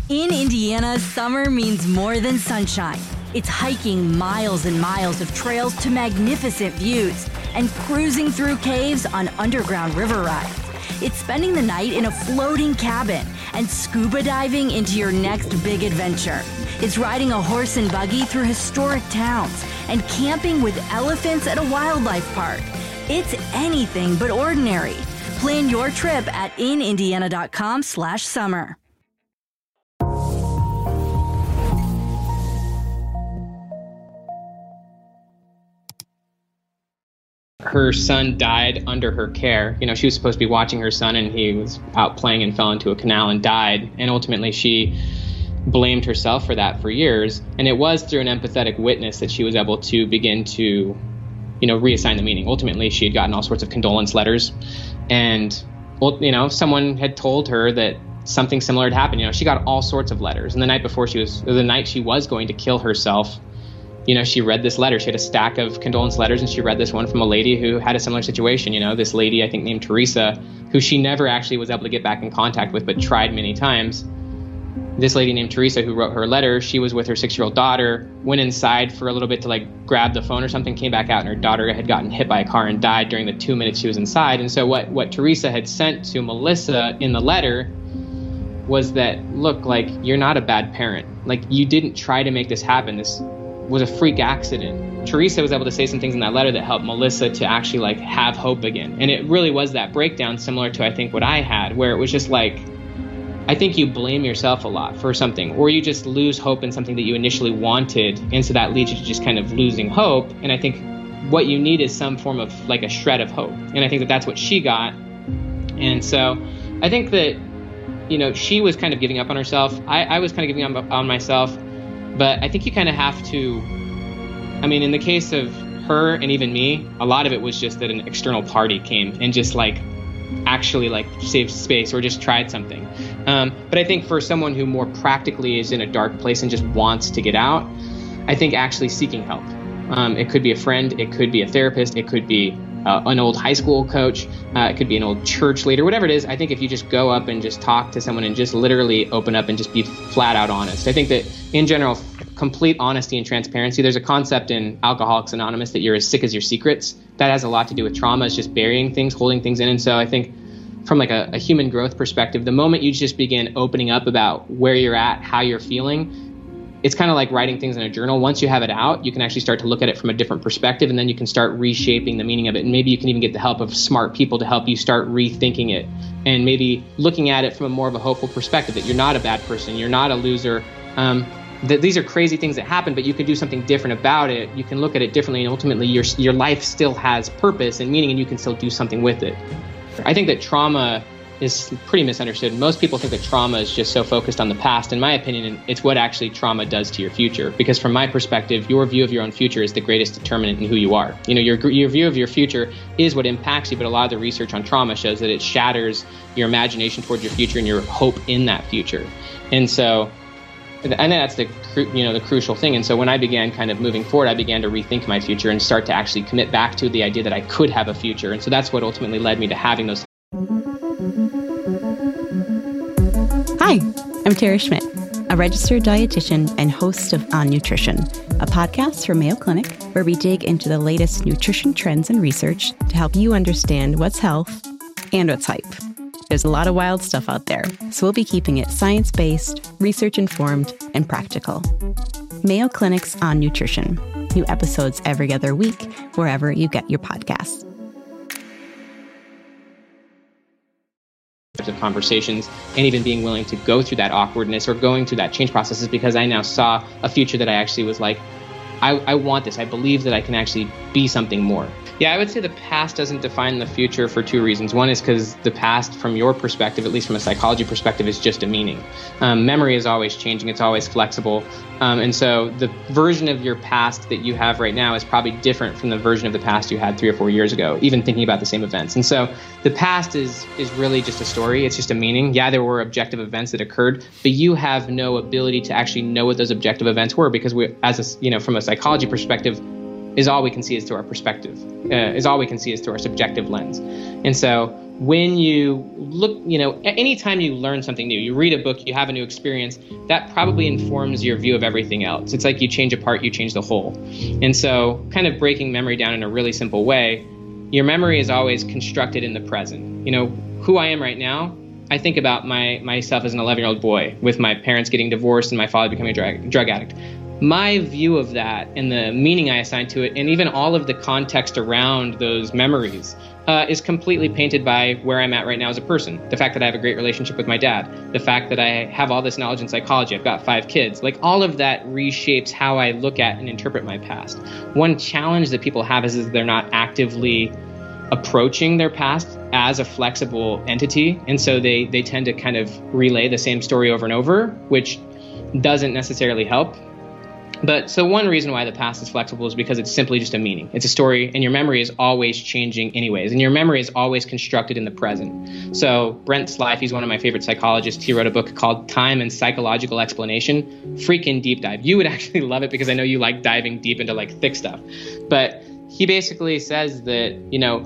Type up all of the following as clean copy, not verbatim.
In Indiana, summer means more than sunshine. It's hiking miles and miles of trails to magnificent views and cruising through caves on underground river rides. It's spending the night in a floating cabin and scuba diving into your next big adventure. It's riding a horse and buggy through historic towns and camping with elephants at a wildlife park. It's anything but ordinary. Plan your trip at inindiana.com/summer. Her son died under her care. You know, she was supposed to be watching her son, and he was out playing and fell into a canal and died. And ultimately, she blamed herself for that for years. And it was through an empathetic witness that she was able to begin to, you know, reassign the meaning. Ultimately, she had gotten all sorts of condolence letters. And, you know, someone had told her that something similar had happened. You know, she got all sorts of letters. And the night she was going to kill herself, you know, she read this letter. She had a stack of condolence letters, and she read this one from a lady who had a similar situation. You know, this lady, I think named Teresa, who she never actually was able to get back in contact with, but tried many times. This lady named Teresa who wrote her letter, she was with her 6-year-old daughter, went inside for a little bit to like grab the phone or something, came back out, and her daughter had gotten hit by a car and died during the 2 minutes she was inside. And so what Teresa had sent to Melissa in the letter was that, look, like, you're not a bad parent. Like, you didn't try to make this happen. This was a freak accident. Teresa was able to say some things in that letter that helped Melissa to actually like have hope again. And it really was that breakdown similar to, I think, what I had, where it was just like, I think you blame yourself a lot for something, or you just lose hope in something that you initially wanted. And so that leads you to just kind of losing hope. And I think what you need is some form of like a shred of hope. And I think that that's what she got. And so I think that, you know, she was kind of giving up on herself. I was kind of giving up on myself. But I think you kind of have to, I mean, in the case of her and even me, a lot of it was just that an external party came and just like actually like saved space or just tried something. But I think for someone who more practically is in a dark place and just wants to get out, I think actually seeking help. It could be a friend, it could be a therapist, it could be an old high school coach, it could be an old church leader, whatever it is. I think if you just go up and just talk to someone and just literally open up and just be flat out honest. I think that in general, complete honesty and transparency, there's a concept in Alcoholics Anonymous that you're as sick as your secrets. That has a lot to do with trauma. It's just burying things, holding things in. And so I think from like a human growth perspective, the moment you just begin opening up about where you're at, how you're feeling, it's kind of like writing things in a journal. Once you have it out, you can actually start to look at it from a different perspective, and then you can start reshaping the meaning of it. And maybe you can even get the help of smart people to help you start rethinking it and maybe looking at it from a more of a hopeful perspective, that you're not a bad person, you're not a loser, that these are crazy things that happen, but you can do something different about it. You can look at it differently, and ultimately your life still has purpose and meaning, and you can still do something with it. I think that trauma is pretty misunderstood. Most people think that trauma is just so focused on the past. In my opinion, it's what actually trauma does to your future. Because from my perspective, your view of your own future is the greatest determinant in who you are. You know, your view of your future is what impacts you, but a lot of the research on trauma shows that it shatters your imagination towards your future and your hope in that future. And so, and that's the crucial thing. And so when I began kind of moving forward, I began to rethink my future and start to actually commit back to the idea that I could have a future. And so that's what ultimately led me to having those. Hi, I'm Tara Schmidt, a registered dietitian and host of On Nutrition, a podcast from Mayo Clinic where we dig into the latest nutrition trends and research to help you understand what's health and what's hype. There's a lot of wild stuff out there, so we'll be keeping it science-based, research-informed, and practical. Mayo Clinic's On Nutrition. New episodes every other week, wherever you get your podcasts. Of conversations, and even being willing to go through that awkwardness or going through that change process is because I now saw a future that I actually was like, I want this. I believe that I can actually be something more. Yeah, I would say the past doesn't define the future for two reasons. One is because the past, from your perspective, at least from a psychology perspective, is just a meaning. Memory is always changing. It's always flexible. And so the version of your past that you have right now is probably different from the version of the past you had 3 or 4 years ago, even thinking about the same events. And so the past is really just a story. It's just a meaning. Yeah, there were objective events that occurred, but you have no ability to actually know what those objective events were, because from a psychology perspective, is all we can see is through our perspective, is all we can see is through our subjective lens. And so when you look, anytime you learn something new, you read a book, you have a new experience, that probably informs your view of everything else. It's like you change a part, you change the whole. And so kind of breaking memory down in a really simple way, your memory is always constructed in the present. Who I am right now, I think about myself as an 11-year-old boy with my parents getting divorced and my father becoming a drug addict. My view of that and the meaning I assign to it, and even all of the context around those memories, is completely painted by where I'm at right now as a person. The fact that I have a great relationship with my dad, the fact that I have all this knowledge in psychology, I've got 5 kids, like all of that reshapes how I look at and interpret my past. One challenge that people have is they're not actively approaching their past as a flexible entity. And so they tend to kind of relay the same story over and over, which doesn't necessarily help. But so one reason why the past is flexible is because it's simply just a meaning. It's a story, and your memory is always changing anyways, and your memory is always constructed in the present. So Brent Slife, he's one of my favorite psychologists. He wrote a book called Time and Psychological Explanation. Freaking deep dive. You would actually love it because I know you like diving deep into like thick stuff. But he basically says that,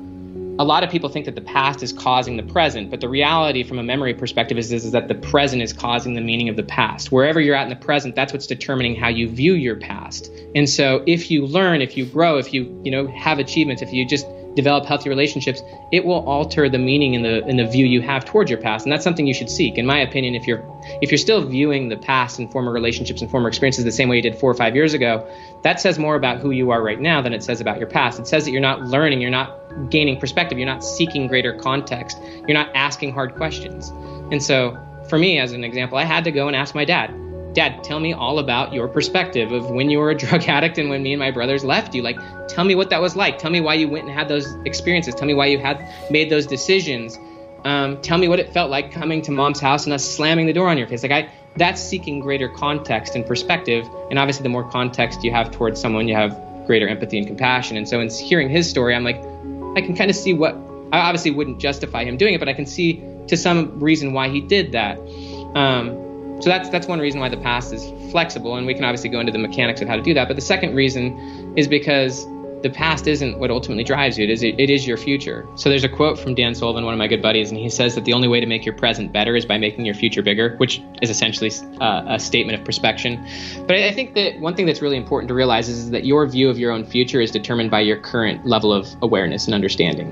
a lot of people think that the past is causing the present, but the reality from a memory perspective is that the present is causing the meaning of the past. Wherever you're at in the present, that's what's determining how you view your past. And so if you learn, if you grow, if you, have achievements, if you just develop healthy relationships, it will alter the meaning in the view you have towards your past. And that's something you should seek. In my opinion, if you're still viewing the past and former relationships and former experiences the same way you did 4 or 5 years ago, that says more about who you are right now than it says about your past. It says that you're not learning, you're not gaining perspective, you're not seeking greater context, you're not asking hard questions. And so for me, as an example, I had to go and ask my dad, tell me all about your perspective of when you were a drug addict and when me and my brothers left you. Like, tell me what that was like. Tell me why you went and had those experiences. Tell me why you had made those decisions. Tell me what it felt like coming to mom's house and us slamming the door on your face. That's seeking greater context and perspective. And obviously, the more context you have towards someone, you have greater empathy and compassion. And so in hearing his story, I'm like, I can kind of see what, I obviously wouldn't justify him doing it, but I can see to some reason why he did that. So that's one reason why the past is flexible, and we can obviously go into the mechanics of how to do that. But the second reason is because the past isn't what ultimately drives you. It is your future. So there's a quote from Dan Sullivan, one of my good buddies, and he says that the only way to make your present better is by making your future bigger, which is essentially a statement of perspection. But I think that one thing that's really important to realize is that your view of your own future is determined by your current level of awareness and understanding.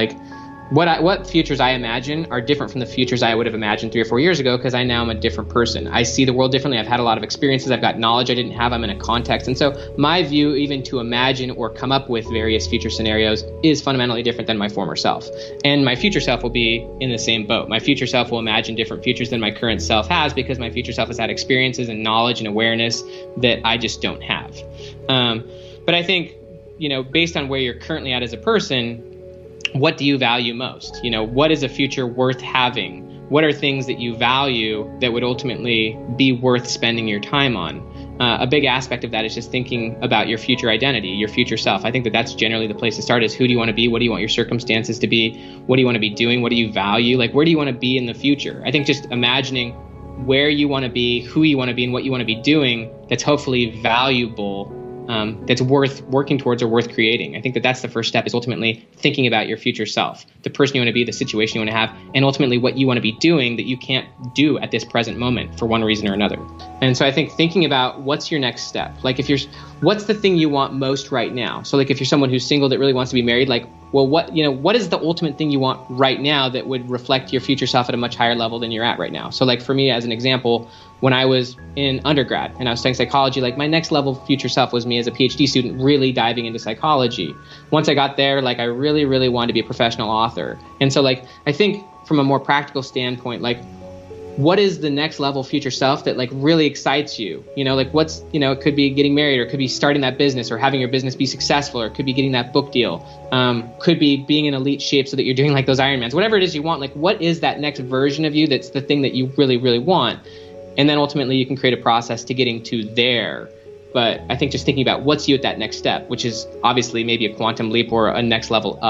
What futures I imagine are different from the futures I would have imagined 3 or 4 years ago, because I now am a different person. I see the world differently. I've had a lot of experiences. I've got knowledge I didn't have. I'm in a context. And so my view, even to imagine or come up with various future scenarios, is fundamentally different than my former self. And my future self will be in the same boat. My future self will imagine different futures than my current self has, because my future self has had experiences and knowledge and awareness that I just don't have. But I think, based on where you're currently at as a person, what do you value most? What is a future worth having? What are things that you value that would ultimately be worth spending your time on? A big aspect of that is just thinking about your future identity, your future self. I think that that's generally the place to start, is who do you want to be? What do you want your circumstances to be? What do you want to be doing? What do you value? Where do you want to be in the future? I think just imagining where you want to be, who you want to be, and what you want to be doing that's hopefully valuable, that's worth working towards or worth creating. I think that that's the first step, is ultimately thinking about your future self, the person you want to be, the situation you want to have, and ultimately what you want to be doing that you can't do at this present moment for one reason or another. And so I think thinking about what's your next step, what's the thing you want most right now? So if you're someone who's single that really wants to be married, what is the ultimate thing you want right now that would reflect your future self at a much higher level than you're at right now? So for me, as an example, when I was in undergrad and I was studying psychology, my next level future self was me as a PhD student really diving into psychology. Once I got there, I really, really wanted to be a professional author. And so I think from a more practical standpoint, what is the next level future self that really excites you? What's, it could be getting married, or it could be starting that business, or having your business be successful, or it could be getting that book deal. Could be being in elite shape so that you're doing those Ironmans, whatever it is you want. What is that next version of you that's the thing that you really, really want? And then ultimately you can create a process to getting to there. But I think just thinking about what's you at that next step, which is obviously maybe a quantum leap or a next level up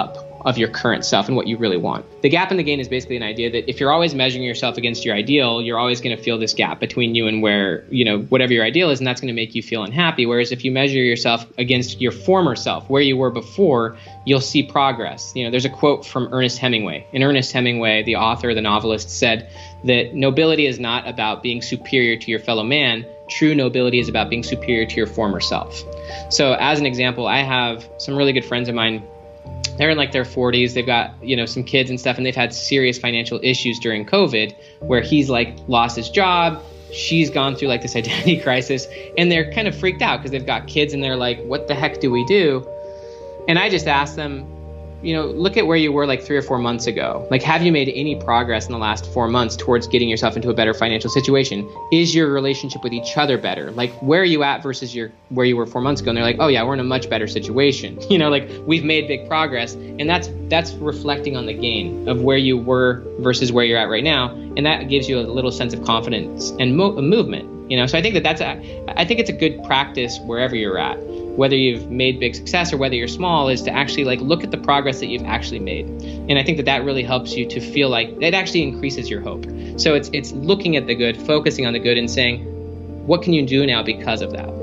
of your current self and what you really want. The gap and the gain is basically an idea that if you're always measuring yourself against your ideal, you're always going to feel this gap between you and where, whatever your ideal is, and that's going to make you feel unhappy. Whereas if you measure yourself against your former self, where you were before, you'll see progress. There's a quote from Ernest Hemingway. And Ernest Hemingway, the author, the novelist, said that nobility is not about being superior to your fellow man. True nobility is about being superior to your former self. So as an example, I have some really good friends of mine. They're in like their 40s. They've got, some kids and stuff, and they've had serious financial issues during COVID where he's like lost his job. She's gone through like this identity crisis, and they're kind of freaked out because they've got kids and they're like, what the heck do we do? And I just asked them, look at where you were like 3 or 4 months ago. Like, have you made any progress in the last 4 months towards getting yourself into a better financial situation? Is your relationship with each other better? Like, where are you at versus where you were 4 months ago? And they're like, oh yeah, we're in a much better situation. Like we've made big progress, and that's reflecting on the gain of where you were versus where you're at right now, and that gives you a little sense of confidence and movement. So I think I think it's a good practice wherever you're at. Whether you've made big success or whether you're small, is to actually like look at the progress that you've actually made. And I think that really helps you to feel like it actually increases your hope. So it's looking at the good, focusing on the good, and saying, what can you do now because of that?